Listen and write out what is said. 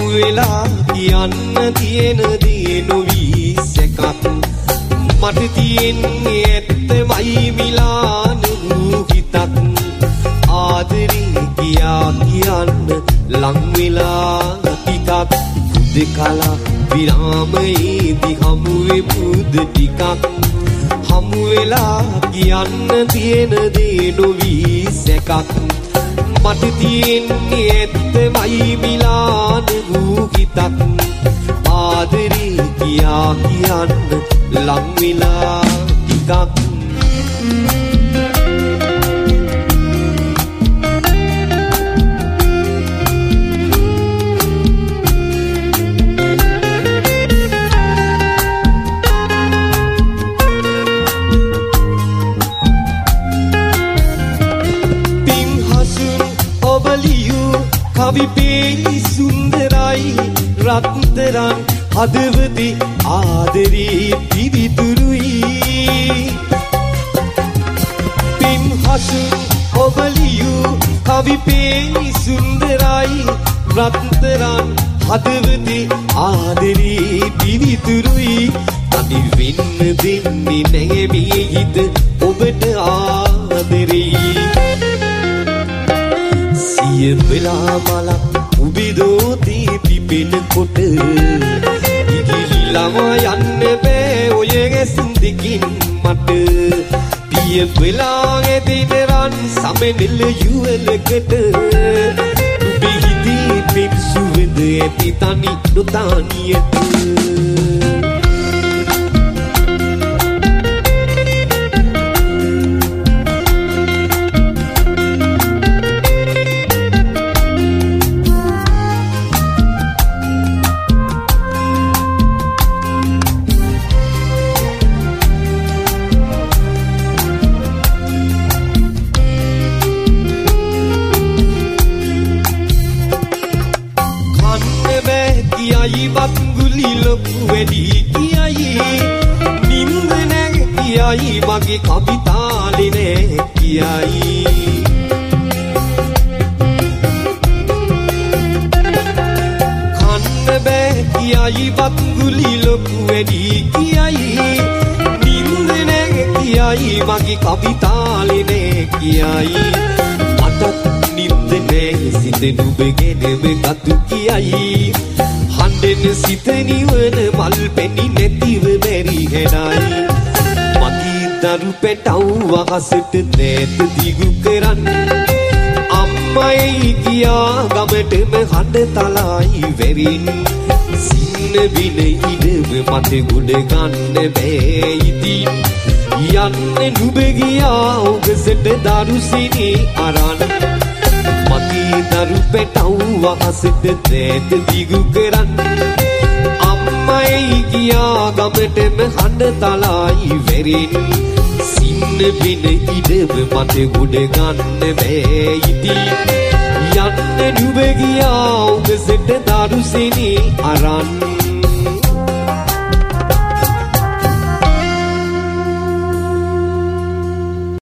වෙලා කියන්න තියෙන දේ නොවී සැකක් මට තියෙන්නේ ඇත්තමයි මිලාන වූ හිතක් ආදරේ කියා කියන්න ලං වෙලා ටිකක් දෙකලා විරාමයේදී හමු වෙමුද ටිකක් හමු වෙලා කියන්න තියෙන දේ නොවී සැකක් මට තියෙන්නේ ඇත්තමයි මිලාන වූ හිතක් ආදරේ කියා කියන්න ලං වෙලා ටිකක් කවි පේලි සුන්දරයි රත්තරන් හදවතේ ආදරේ පිවිතුරුයි පින් හසු ඔබලියු කවි පේලි සුන්දරයි රත්තරන් හදවතේ ආදරේ පිවිතුරුයි තනි වෙන්න දෙන්නේ නැහැ මේ හිත ඔබට ආදරේ සිය වෙලා මලක් උබිදෝතී පිපෙනකොට ඉගිලිලම යන්න බෑ ඔය ගැසින් දෙකින් මට පිය වෙලා ඇදෙන රන් සමනෙල යුවලකට උබේ හිතේ පෙම් සුවඳ ඇති තනි නොතානියට වත්ගුලි ලොකු වැඩි කියයි නින්ද නැග කියයි මගේ කවිතාලේ නෑ කියයි කන්න බෑ කියයි වත්ගුලි ලොකු වැඩි කියයි නින්ද නැග කියයි මගේ කවිතාලේ නෑ කියයි මටත් නින්ද නෑ සිත නුඹගෙනම ගතු කියයි හඬන සිත නිවන මල් පෙනි නැතිව බැරි හැඩයි මගේ දරු පැටව් වහසට නැත දිගු කරන්න අම්මයි කියා ගමටම හඬ තලයි වෙරින් සින්න බින ඉඩම මට ගොඩ ගන්න බෑ ඉතින් යන්න නුඹ ගියා ඔගසට දරුසිනේ අරන් මගේ දරු පැටව් වහසට නැත දිගු කරන්න අම්මයි කියා ගමටම හඬ තලයි වෙරින් සින්න බින ඉඩම මට ගොඩ ගන්න බෑ ඉතින් යන්න නුඹ ගියා ඔබසට දරුසිනේ අරන්